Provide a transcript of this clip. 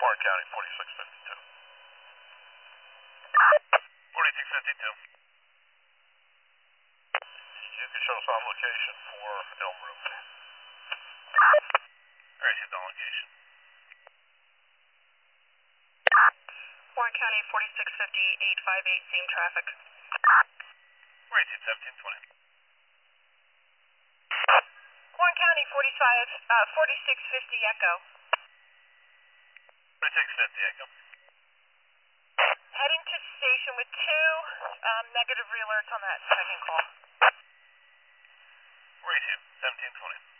Warren County, 4652. 4652. You can show us on location for Elm Roof. I received on location. Warren County, 4650, 858, same traffic. Received 1720. Warren County, 4650, Echo. 4650, Echo. Heading to station with two negative re-alerts on that second call. Received 1720.